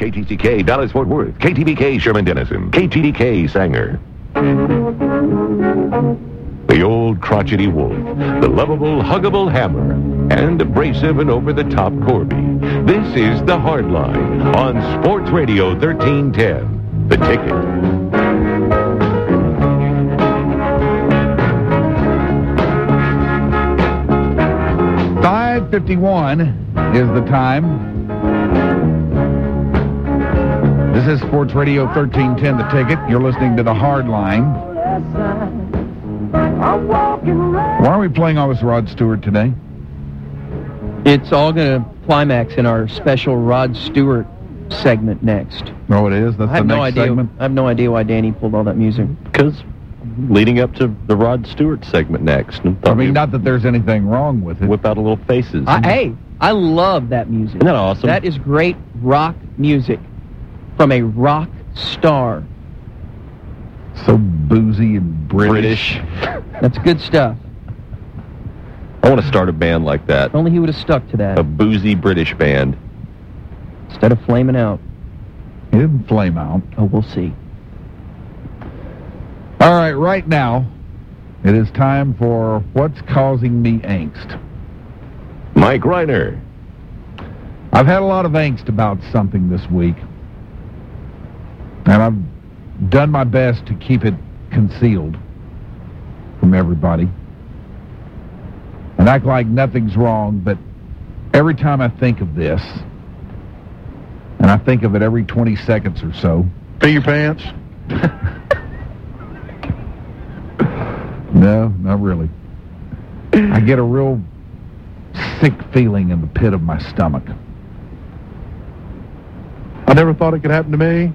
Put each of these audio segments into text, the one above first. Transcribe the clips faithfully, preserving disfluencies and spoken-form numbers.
K T C K, Dallas-Fort Worth, K T B K, Sherman-Denison, K T D K, Sanger. The old crotchety wolf, the lovable, huggable hammer, and abrasive and over-the-top Corby. This is The Hard Line on Sports Radio thirteen ten. The Ticket. five fifty-one is the time. This is Sports Radio thirteen ten, The Ticket. You're listening to The Hard Line. Why are we playing all this Rod Stewart today? It's all going to climax in our special Rod Stewart segment next. Oh, it is? That's I have the no next idea. segment? I have no idea why Danny pulled all that music. Because leading up to the Rod Stewart segment next. I mean, not that there's anything wrong with it. Whip out a little faces. I, hey, I love that music. Isn't that awesome? That is great rock music from a rock star. So boozy and British. British. That's good stuff. I want to start a band like that. If only he would have stuck to that. A boozy British band. Instead of flaming out. He didn't flame out. Oh, we'll see. All right, right now, it is time for What's Causing Me Angst. Mike Reiner. I've had a lot of angst about something this week, and I've done my best to keep it concealed from everybody and act like nothing's wrong, but every time I think of this, and I think of it every twenty seconds or so. Pee your pants? No, not really. I get a real sick feeling in the pit of my stomach. I never thought it could happen to me.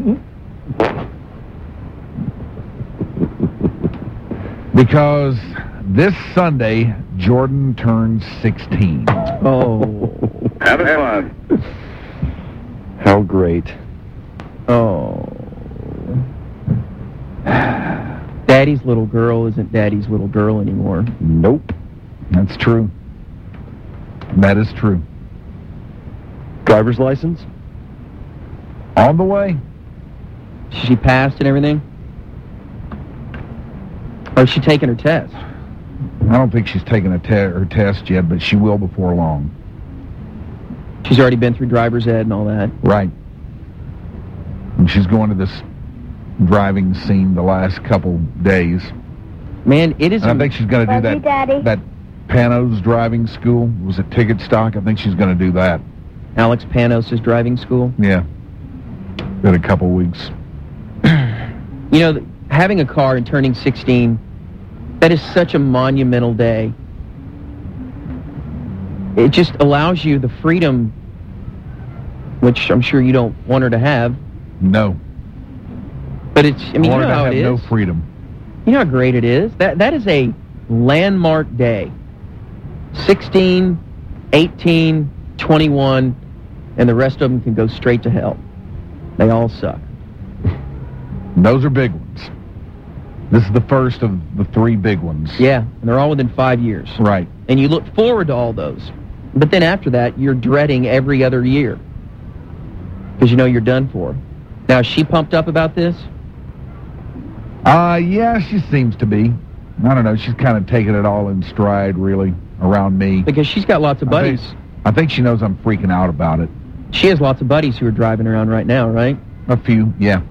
Because this Sunday, Jordan turns sixteen. Oh. Have fun. How great. Oh. Daddy's little girl isn't Daddy's little girl anymore. Nope. That's true. That is true. Driver's license? On the way. She passed and everything? Or is she taking her test? I don't think she's taken a te- her test yet, but she will before long. She's already been through driver's ed and all that. Right. And she's going to this driving scene the last couple days. Man, it is... And I think she's going to do that, Daddy. that Panos driving school. Was it Ticket Stock? I think she's going to do that. Alex Panos' driving school. Yeah. In a couple weeks. You know, having a car and turning sixteen, that is such a monumental day. It just allows you the freedom, which I'm sure you don't want her to have. No. But it's, I mean, I you know to how have it is. no freedom. You know how great it is? That That is a landmark day. sixteen, eighteen, twenty-one, and the rest of them can go straight to hell. They all suck. Those are big ones. This is the first of the three big ones. Yeah, and they're all within five years. Right. And you look forward to all those. But then after that, you're dreading every other year. Because you know you're done for. Now, is she pumped up about this? Uh, yeah, she seems to be. I don't know. She's kind of taking it all in stride, really, around me. Because she's got lots of buddies. I think, I think she knows I'm freaking out about it. She has lots of buddies who are driving around right now, right? A few, yeah.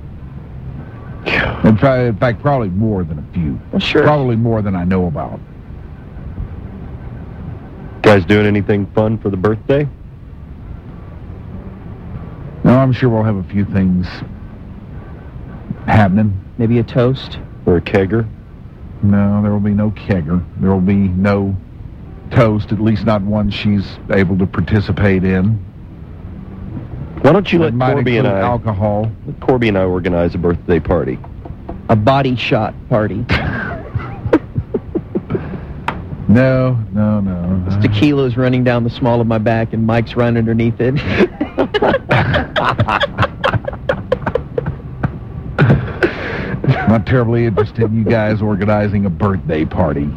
In fact, in fact, probably more than a few. Well, sure. Probably more than I know about. Guys doing anything fun for the birthday? No, I'm sure we'll have a few things happening. Maybe a toast? Or a kegger? No, there will be no kegger. There will be no toast, at least not one she's able to participate in. Why don't you That let might Corby and include I... alcohol. Let Corby and I organize a birthday party. A body shot party. No, no, no. This tequila's running down the small of my back and Mike's running underneath it. Not terribly interested in you guys organizing a birthday party.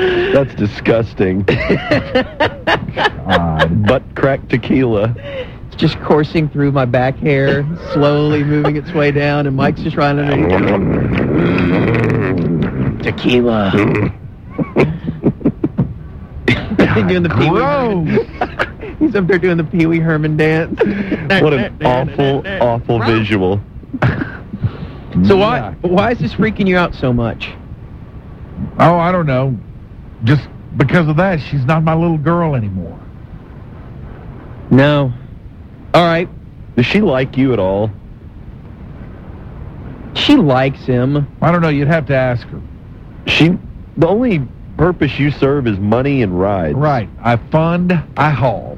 That's disgusting. God. Butt crack tequila. just coursing through my back hair, slowly moving its way down, and Mike's just right underneath. Tequila. Doing the Pee Wee. He's up there doing the Pee Wee Herman dance. What an awful, awful visual. So why why is this freaking you out so much? Oh, I don't know. Just because of that, she's not my little girl anymore. No. All right. Does she like you at all? She likes him. I don't know. You'd have to ask her. She, the only purpose you serve is money and rides. Right. I fund, I haul.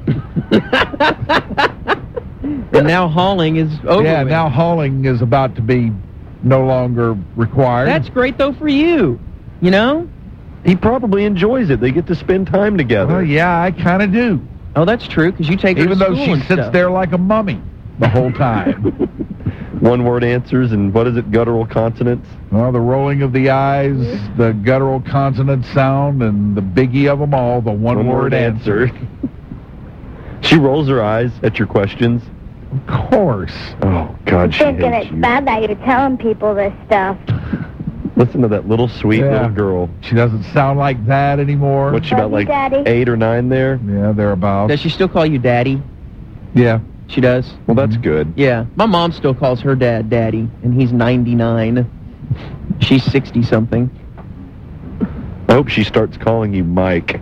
And now hauling is over. Yeah, with. now hauling is about to be no longer required. That's great, though, for you. You know? He probably enjoys it. They get to spend time together. Well, yeah, I kind of do. Oh, that's true, because you take her Even to though school she and sits stuff. there like a mummy the whole time. One-word answers, and what is it, guttural consonants? Well, the rolling of the eyes, the guttural consonant sound, and the biggie of them all, the one-word answer. She rolls her eyes at your questions. Of course. Oh, God, she Thinking hates it's you. bad that you're telling people this stuff. Listen to that little sweet Yeah. little girl. She doesn't sound like that anymore. What's she Love about, you, like Daddy. eight or nine there? Yeah, thereabouts. Does she still call you Daddy? Yeah. She does? Well, that's Mhm. good. Yeah. My mom still calls her dad Daddy, and he's ninety-nine. She's sixty-something. I hope she starts calling you Mike.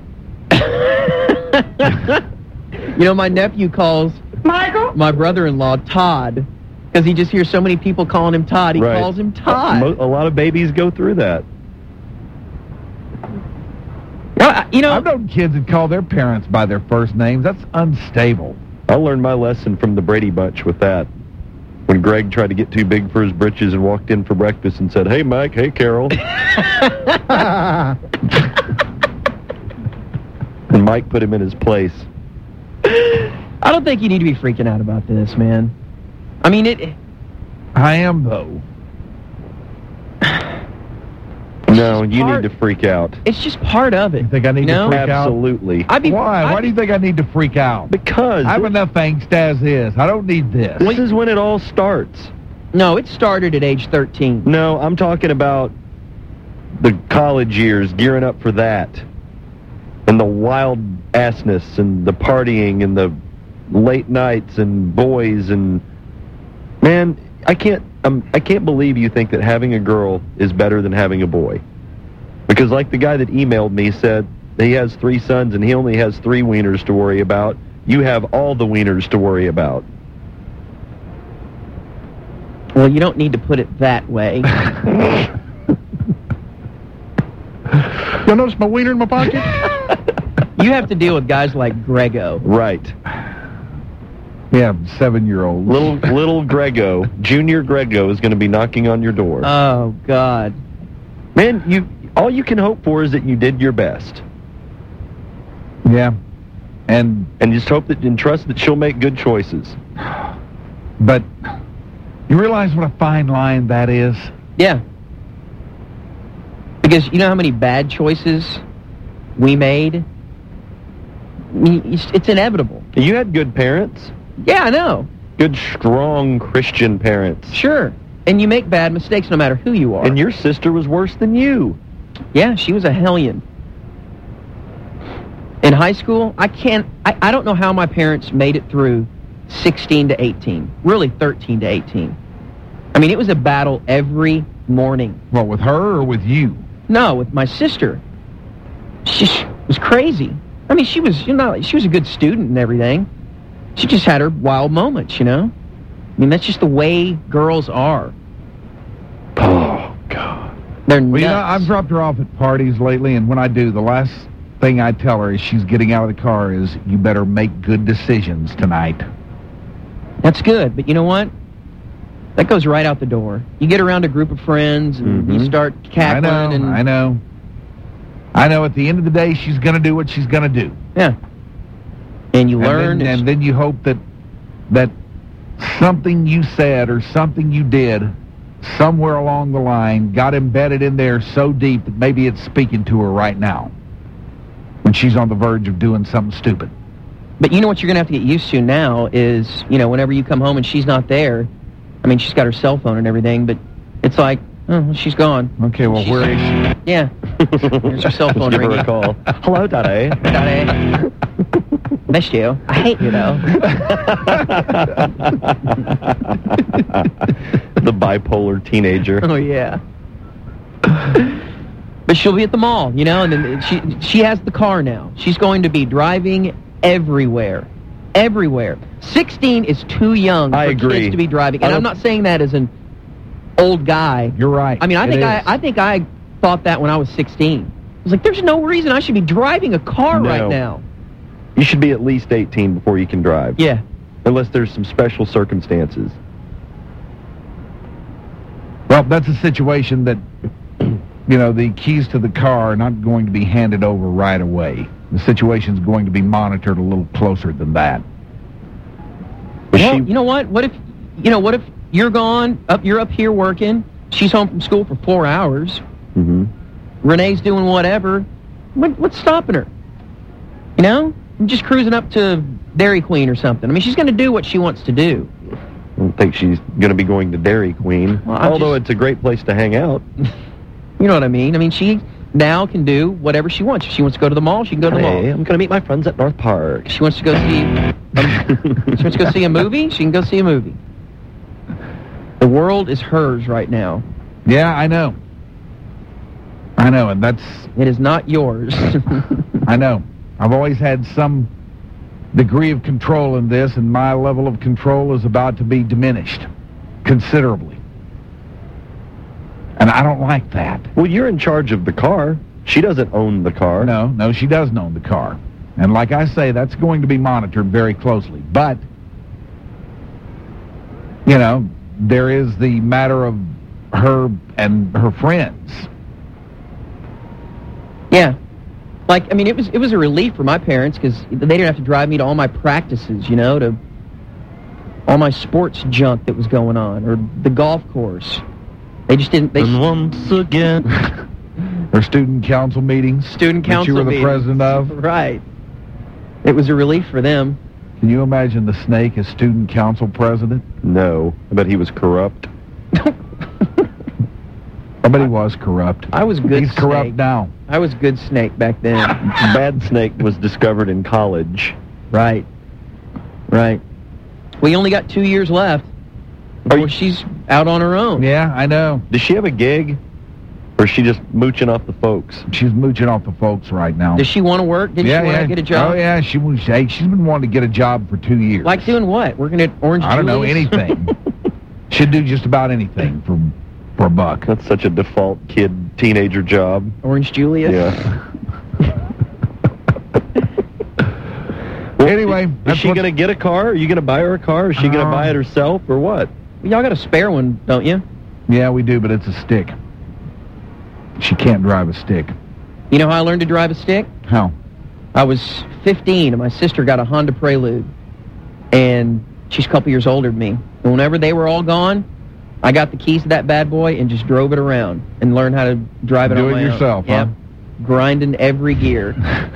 You know, my nephew calls Michael? my brother-in-law Todd, because he just hears so many people calling him Todd. He Right. calls him Todd. Mo- A lot of babies go through that. No, I- you know, I've known kids that call their parents by their first names. That's unstable. I learned my lesson from the Brady Bunch with that. When Greg tried to get too big for his britches and walked in for breakfast and said, "Hey, Mike, hey, Carol." And Mike put him in his place. I don't think you need to be freaking out about this, man. I mean, it. I am, though. No, you part- need to freak out. It's just part of it. You think I need you know? to freak out? Absolutely. I'd be, Why? I'd Why do you think I need to freak out? Because I have thi- enough angst as is. I don't need this. this is when it all starts. No, it started at age thirteen. No, I'm talking about the college years, gearing up for that. And the wild assness and the partying and the late nights and boys and... Man, I can't um, I can't believe you think that having a girl is better than having a boy. Because like the guy that emailed me said, he has three sons and he only has three wieners to worry about. You have all the wieners to worry about. Well, you don't need to put it that way. Y'all notice my wiener in my pocket? You have to deal with guys like Grego. Right. Yeah, seven-year-olds. Little little Grego, Junior Grego is going to be knocking on your door. Oh, God. Man, you all you can hope for is that you did your best. Yeah. And, And just hope that and trust that she'll make good choices. but you realize what a fine line that is? Yeah. Because you know how many bad choices we made? I mean, It's, it's inevitable. You had good parents. Yeah, I know. Good, strong Christian parents. Sure. And you make bad mistakes no matter who you are. And your sister was worse than you. Yeah, she was a hellion. In high school, I can't, I, I don't know how my parents made it through sixteen to eighteen. Really, thirteen to eighteen. I mean, it was a battle every morning. What, with her or with you? No, with my sister. She was crazy. I mean, she was, you know, she was a good student and everything. She just had her wild moments, you know? I mean, that's just the way girls are. Oh, God. They're nuts. Well, you know, I've dropped her off at parties lately, and when I do, the last thing I tell her as she's getting out of the car is, you better make good decisions tonight. That's good, but you know what? That goes right out the door. You get around a group of friends, and you Mhm. start I cackling, know, and I know. I know at the end of the day, she's going to do what she's going to do. yeah, and you And learn. then, and and then you hope that that something you said or something you did somewhere along the line got embedded in there so deep that maybe it's speaking to her right now when she's on the verge of doing something stupid. But you know what you're going to have to get used to now is, you know, whenever you come home and she's not there, I mean, she's got her cell phone and everything, but it's like, oh, well, she's gone. Okay, well, She's- where is she? Yeah. There's her cell phone Give her ringing. a call. Hello, Daddy. Daddy. Missed you. I hate you, though. The bipolar teenager. Oh, yeah. But she'll be at the mall, you know, and then she she has the car now. She's going to be driving everywhere. Everywhere. sixteen is too young for I agree. kids to be driving. I And I'm don't- not saying that as an old guy. You're right. I mean, I It think is. I, I think I thought that when I was sixteen. I was like, there's no reason I should be driving a car No. right now. You should be at least eighteen before you can drive. Yeah. Unless there's some special circumstances. Well, that's a situation that, you know, the keys to the car are not going to be handed over right away. The situation's going to be monitored a little closer than that. Was Well, she- you know what? What if, you know, what if you're gone, up, you're up here working, she's home from school for four hours, Mhm. Renee's doing whatever, what, what's stopping her? You know? Just cruising up to Dairy Queen or something. I mean, she's going to do what she wants to do. I don't think she's going to be going to Dairy Queen. Well, I'm although just- it's a great place to hang out. You know what I mean? I mean, she now can do whatever she wants. If she wants to go to the mall, she can go to the mall. Hey, I'm going to meet my friends at North Park. If she wants to go see, um, she wants to go see a movie, she can go see a movie. The world is hers right now. Yeah, I know. I know, and that's, It is not yours. I know. I've always had some degree of control in this, and my level of control is about to be diminished considerably. And I don't like that. Well, you're in charge of the car. She doesn't own the car. No, no, she doesn't own the car. And like I say, that's going to be monitored very closely. But, you know, there is the matter of her and her friends. Yeah. Like, I mean, it was it was a relief for my parents because they didn't have to drive me to all my practices, you know, to all my sports junk that was going on, or the golf course. They just didn't. They And once again. Her student council meetings. student that council you were the meetings. president of. Right. It was a relief for them. Can you imagine the snake as student council president? No. I bet he was corrupt. I bet he was corrupt. I was good. He's corrupt snake. now. I was good snake back then. Bad Snake was discovered in college. Right. Right. We only got two years left before you- she's out on her own. Yeah, I know. Does she have a gig? Or is she just mooching off the folks? She's mooching off the folks right now. Does she want to work? Did yeah, she want yeah. to get a job? Oh, yeah. She was. Hey, she's been wanting to get a job for two years. Like doing what? Working at Orange I don't know, Julius? anything. She'd do just about anything for, for a buck. That's such a default kid teenager job. Orange Julius? Yeah. Anyway, Is that's she what's- going to get a car? Are you going to buy her a car? Is she going to Uh, buy it herself or what? Y'all got a spare one, don't you? Yeah, we do, but it's a stick. She can't drive a stick. You know how I learned to drive a stick? How? I was fifteen, and my sister got a Honda Prelude, and she's a couple years older than me. And whenever they were all gone, I got the keys to that bad boy and just drove it around and learned how to drive it Do on it my yourself, own. huh? Yep. Grinding every gear.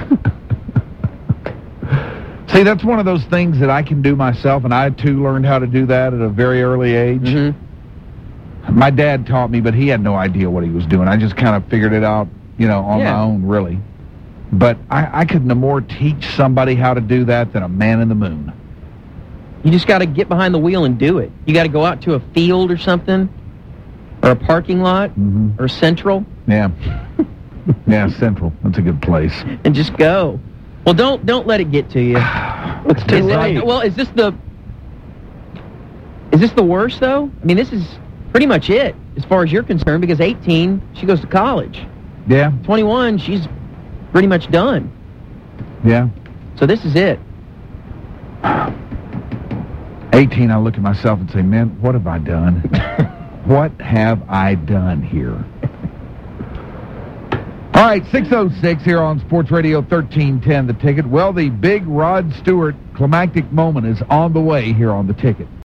See, that's one of those things that I can do myself, and I, too, learned how to do that at a very early age. hmm My dad taught me, but he had no idea what he was doing. I just kind of figured it out, you know, on Yeah. my own, really. But I, I could no more teach somebody how to do that than a man in the moon. You just got to get behind the wheel and do it. You got to go out to a field or something, or a parking lot, Mm-hmm. or Central, Yeah. Yeah, Central. That's a good place. and just go. Well, don't don't let it get to you. It's too Is it- late. well, is this the is this the worst though? I mean, this is pretty much it as far as you're concerned, because eighteen, she goes to college. Yeah, twenty-one, she's pretty much done. yeah. So this is it. eighteen, I look at myself and say, man, what have I done? What have I done here? All right, six oh six here on Sports Radio thirteen ten, The Ticket. Well, the big Rod Stewart climactic moment is on the way here on The Ticket.